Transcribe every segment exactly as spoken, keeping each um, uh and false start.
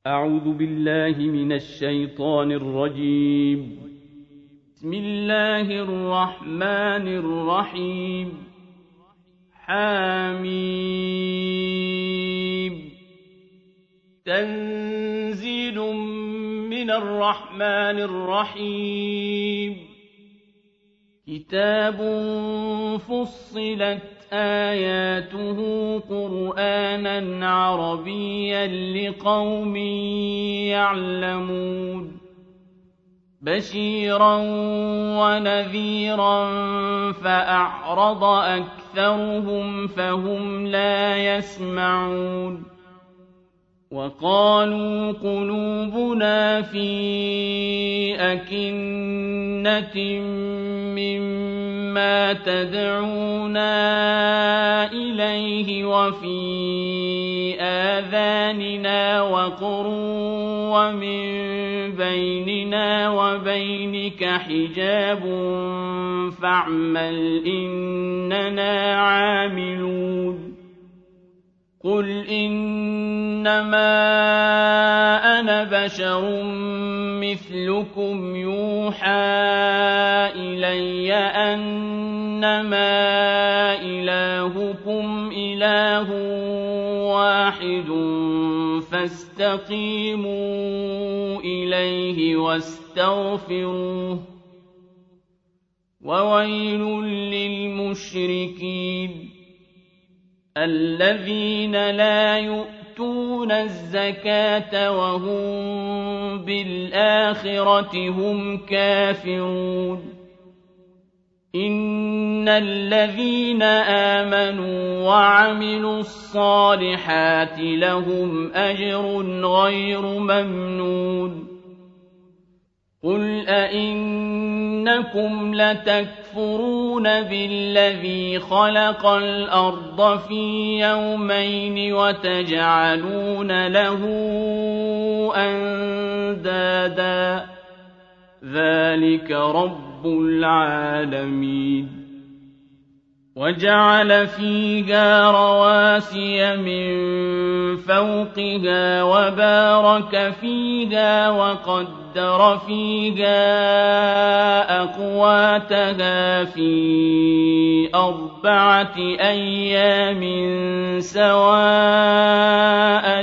أعوذ بالله من الشيطان الرجيم. بسم الله الرحمن الرحيم. حميم. تنزيل من الرحمن الرحيم. كتاب فصلت آياته قرآنًا عربيًّا لقوم يعلمون بشيرًا ونذيرًا فأعرض أكثرهم فهم لا يسمعون وقالوا قلوبنا في أكنة مما تدعونا إليه وفي آذاننا وقر ومن بيننا وبينك حجاب فاعمل إننا عاملون قل إنما أنا بشر مثلكم يوحى إلي أنما إلهكم إله واحد فاستقيموا إليه واستغفروه وويل للمشركين الذين لا يؤتون الزكاة وهم بالآخرة هم كافرون إن الذين آمنوا وعملوا الصالحات لهم أجر غير ممنون قل أئنكم لتكفرون بالذي خلق الأرض في يومين وتجعلون له أندادا ذلك رب العالمين وجعل فيها رواسي من فوقها وبارك فيها وقدر فيها أقواتها في أربعة أيام سواء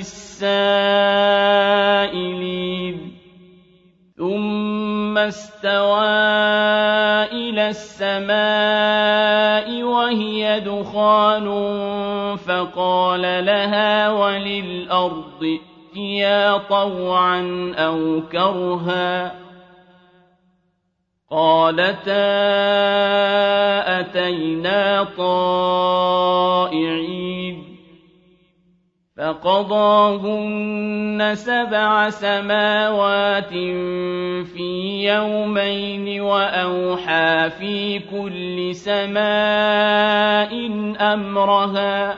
للسائلين ثم استوى إلى السماء وهي دخان فقال لها وللأرض ائتيا طوعا أو كرها قالتا أتينا طائعين فقضاهن سبع سماوات في يومين وأوحى في كل سماء أمرها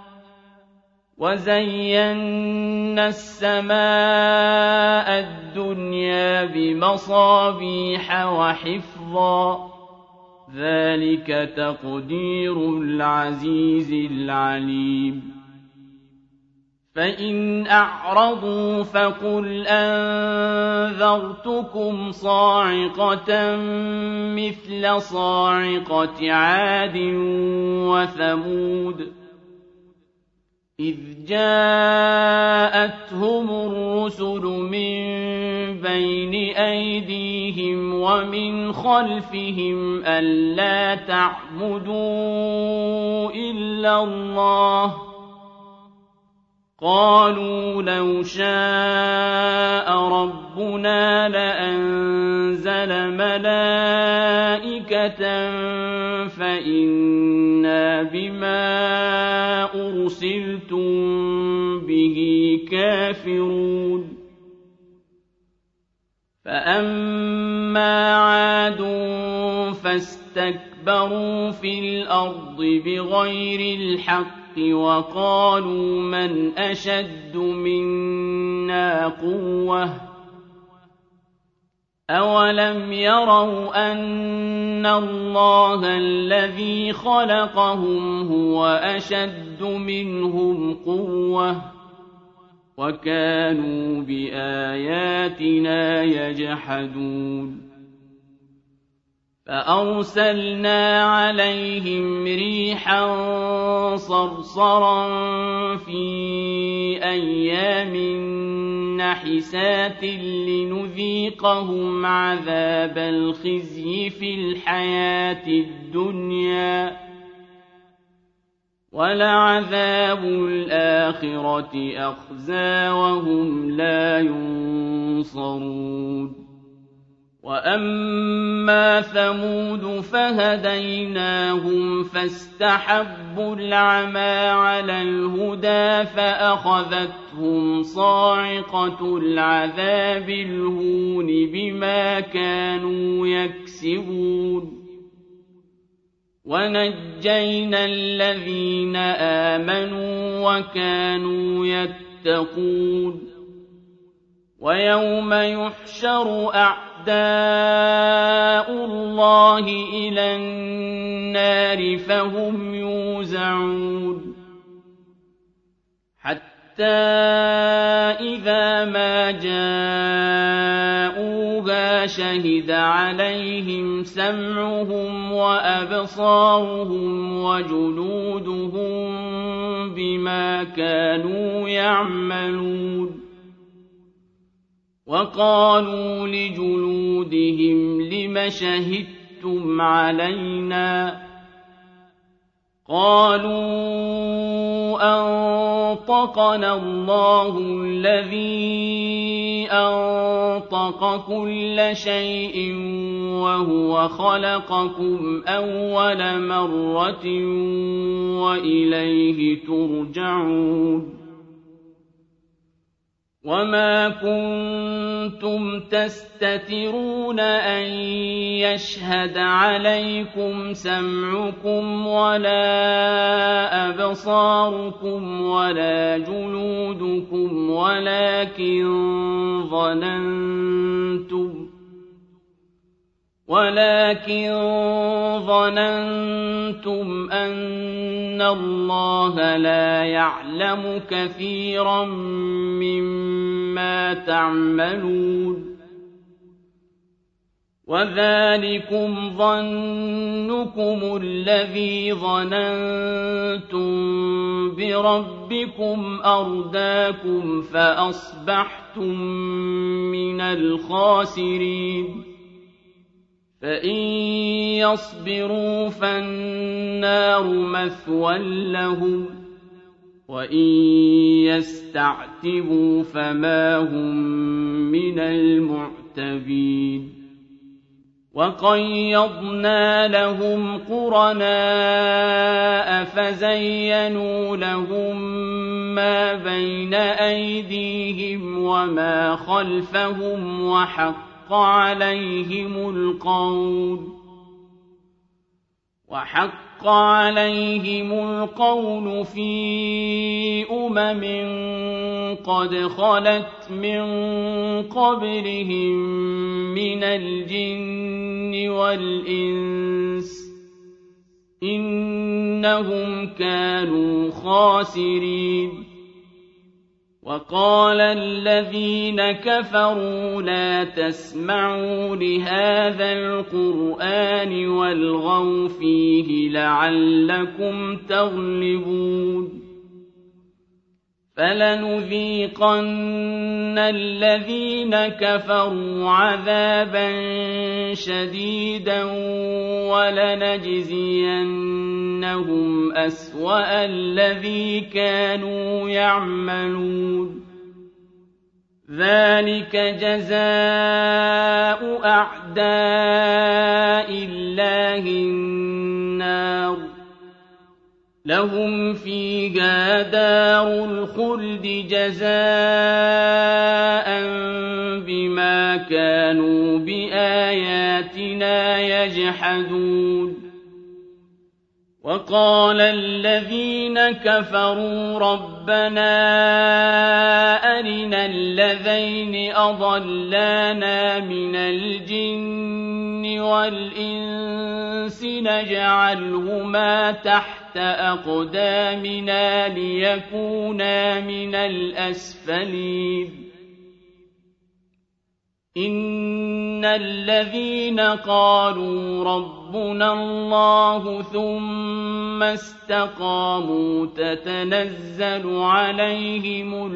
وزينا السماء الدنيا بمصابيح وحفظا ذلك تقدير العزيز العليم فإن أعرضوا فقل أنذرتكم صاعقة مثل صاعقة عاد وثمود إذ جاءتهم الرسل من بين أيديهم ومن خلفهم ألا تعبدوا إلا الله قالوا لو شاء ربنا لأنزل ملائكة فإنا بما أرسلتم به كافرون فأما عاد فاستكبروا في الأرض بغير الحق وقالوا من أشد منا قوة أولم يروا أن الله الذي خلقهم هو أشد منهم قوة وكانوا بآياتنا يجحدون فأرسلنا عليهم ريحا صرصرا في أيام نحسات لنذيقهم عذاب الخزي في الحياة الدنيا ولعذاب الآخرة أخزى وهم لا ينصرون وأما ثمود فهديناهم فاستحبوا العمى على الهدى فأخذتهم صاعقة العذاب الهون بما كانوا يكسبون ونجينا الذين آمنوا وكانوا يتقون ويوم يحشر أعداء الله إلى النار فهم يوزعون حتى إذا ما جاءوها شهد عليهم سمعهم وأبصارهم وجلودهم بما كانوا يعملون وقالوا لجلودهم لم شهدتم علينا قالوا أنطقنا الله الذي أنطق كل شيء وهو خلقكم أول مرة وإليه ترجعون وما كنتم تستترون أن يشهد عليكم سمعكم ولا أبصاركم ولا جلودكم ولكن ظننتم ولكن ظننتم أن الله لا يعلم كثيرا مما تعملون وذلكم ظنكم الذي ظننتم بربكم أرداكم فأصبحتم من الخاسرين فإن يصبروا فالنار مثوى لهم وإن يستعتبوا فما هم من المعتبين وقيضنا لهم قرناء فزينوا لهم ما بين أيديهم وما خلفهم وحق وحق عليهم القول وحق عليهم القول في أمم قد خلت من قبلهم من الجن والإنس إنهم كانوا خاسرين وقال الذين كفروا لا تسمعوا لهذا القرآن والغوا فيه لعلكم تغلبون فلنذيقن الذين كفروا عذابا شديدا ولنجزينهم أسوأ الذي كانوا يعملون ذلك جزاء أعداء الله النار لهم فيها دار الخلد جزاء بما كانوا بآياتنا يجحدون وقال الذين كفروا ربنا أرنا الذين أضلانا من الجن والإنس نجعلهما تحت أقدامنا ليكونا من الأسفلين إن الذين قالوا ربنا الله ثم استقاموا تتنزل عليهم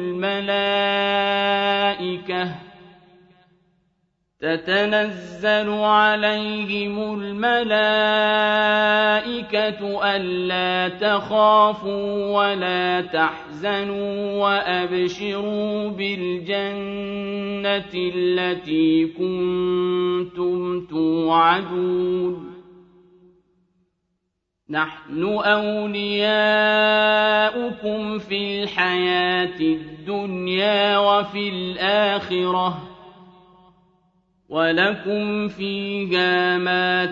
الملائكة تتنزل عليهم الملائكة ألا تخافوا ولا تحزنوا وأبشروا بالجنة التي كنتم توعدون نحن أولياؤكم في الحياة الدنيا وفي الآخرة ولكم فيها ما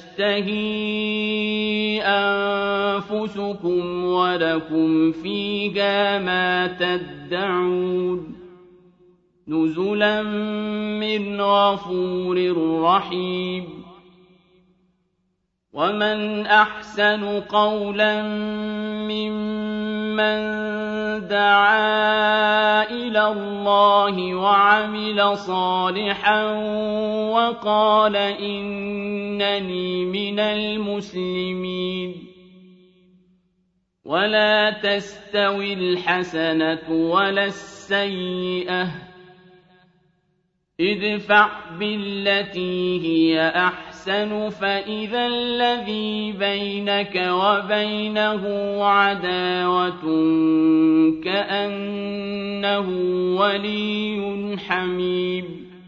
تشتهي أنفسكم ولكم فيها ما تدعون نزلا من غفور رحيم ومن أحسن قولا ممن دعا إلى الله وعمل صالحا وقال إنني من المسلمين ولا تستوي الحسنة ولا السيئة ادفع بالتي هي أحسن فإذا الذي بينك وبينه عداوة كأنه ولي حميم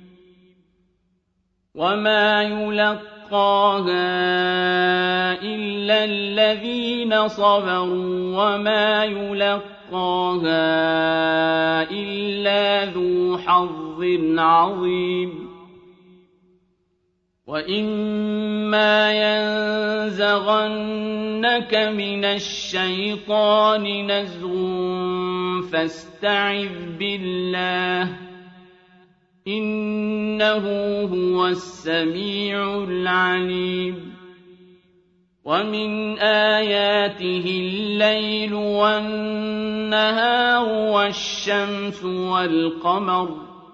وما يلقاها إلا الذين صبروا وما يلقاها إلا ذو حظ عظيم وإما ينزغنك من الشيطان نزغ فاستعذ بالله إنه هو السميع العليم ومن آياته الليل والنهار والشمس والقمر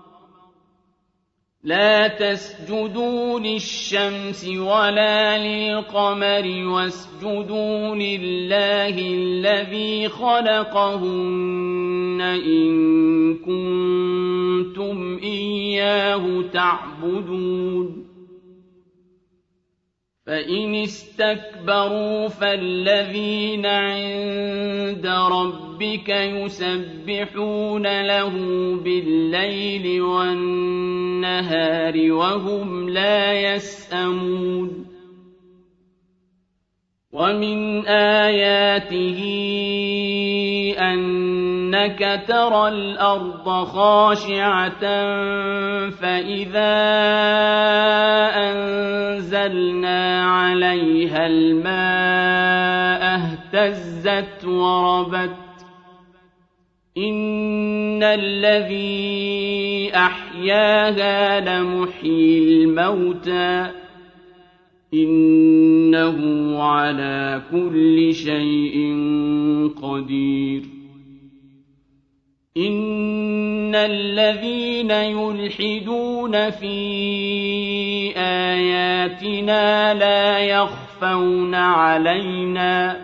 لا تسجدوا للشمس ولا للقمر واسجدوا لله الذي خلقهن إن كنتم إياه تعبدون فإن استكبروا فالذين عند ربك يسبحون له بالليل والنهار وهم لا يسأمون ومن آياته أنك ترى الأرض خاشعة فإذا أنزلنا عليها الماء اهتزت وربت إن الذي أحياها لمحيي الموتى إنه على كل شيء قدير إن الذين يلحدون في آياتنا لا يخفون علينا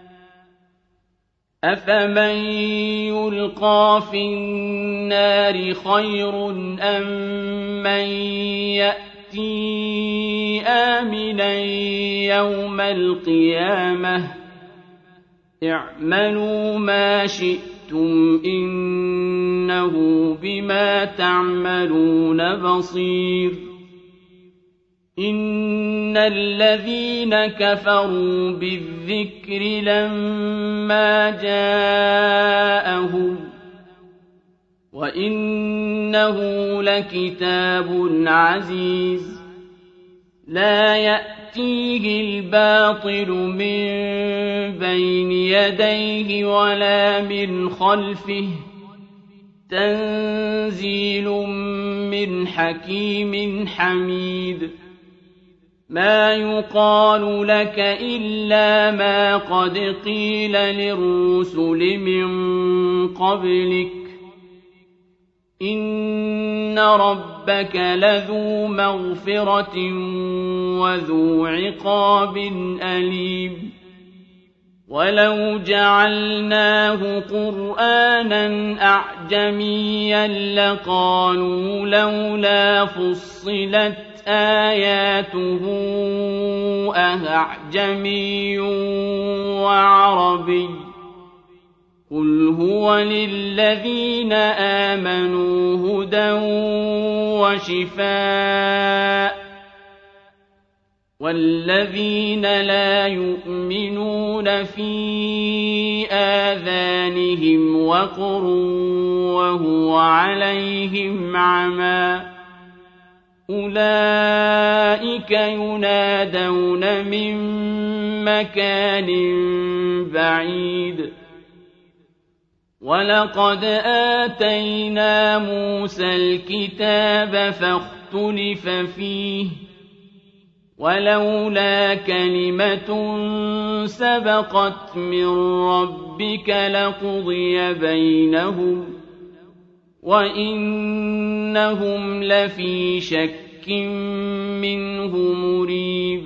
أفمن يلقى في النار خير أم من يأتي آمنا يوم القيامة اعملوا ما شئتم إنه بما تعملون بصير إن الذين كفروا بالذكر لما جاءهم وإنه لكتاب عزيز لا يأتي يأتيه الباطل من بين يديه ولا من خلفه تنزيل من حكيم حميد ما يقال لك إلا ما قد قيل للرسل من قبلك إن ربك لذو مغفرة وذو عقاب أليم ولو جعلناه قرآنا أعجميا لقالوا لولا فصلت آياته أأعجمي وعربي قل هو للذين آمنوا هدى وشفاء والذين لا يؤمنون في آذانهم وقر وهو عليهم عمى أولئك ينادون من مكان بعيد ولقد آتينا موسى الكتاب فاختلف فيه ولولا كلمة سبقت من ربك لقضي بينهم وإنهم لفي شك منه مريب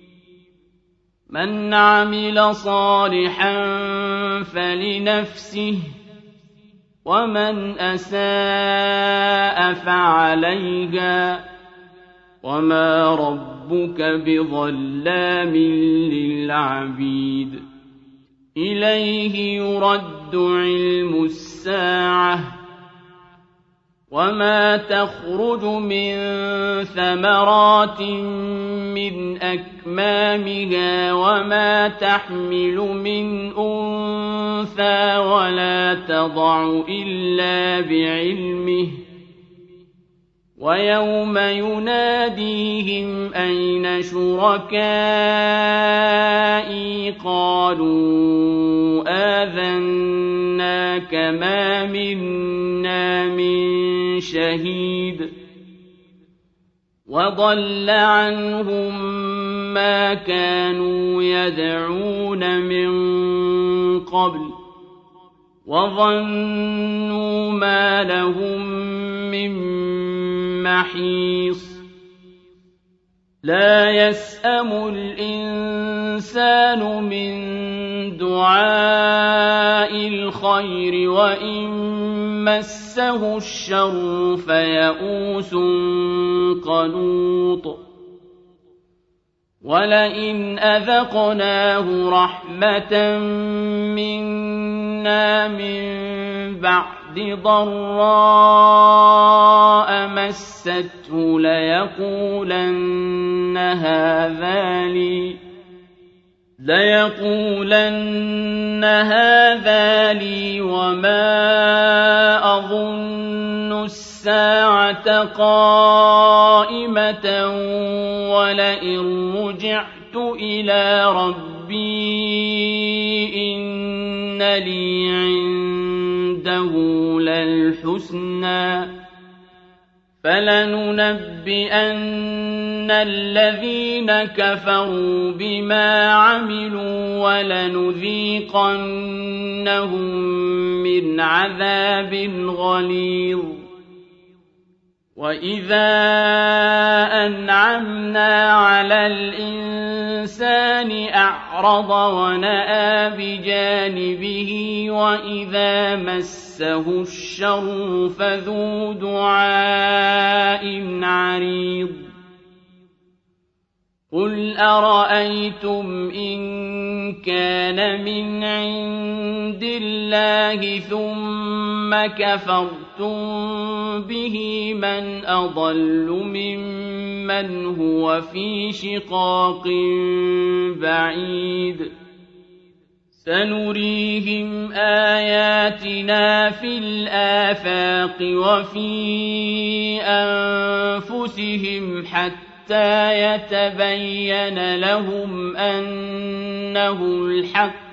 من عمل صالحا فلنفسه ومن أساء فعليها وما ربك بظلام للعبيد إليه يرد علم الساعة وما تخرج من ثمرات من أكمامها وما تحمل من أنثى ولا تضع إلا بعلمه ويوم يناديهم أين شركائي قالوا آذناك ما منا من شهيد وضل عنهم ما كانوا يدعون من قبل وظنوا ما لهم من محيص لا يسأم الإنسان من دعاء الخير وإن مسه الشر فيئوس قنوط ولئن أذقناه رحمة منا من بعد ضراء مسته ليقولن هذا لي ليقولن هذا لي وما أظن الساعة قائمة ولئن رجعت إلى ربي إن لي عنده للحسنى فلننبئن الذين كفروا بما عملوا ولنذيقنهم من عذاب غليظ وإذا أنعمنا على الإنسان أعرض ونأى بجانبه وإذا مسه الشر فذو دعاء عريض قل أرأيتم إن كان من عند الله ثم كفرتم به من أضل ممن هو في شقاق بعيد سنريهم آياتنا في الآفاق وفي أنفسهم حتى حتى يتبين لهم أنه الحق.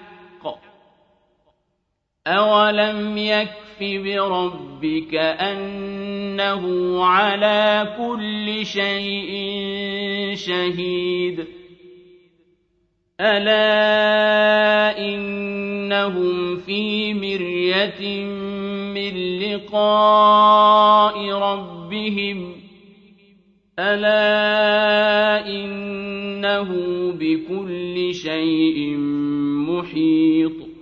أولم يكف بربك أنه على كل شيء شهيد. ألا إنهم في مرية من لقاء ربهم ألا إنه بكل شيء محيط.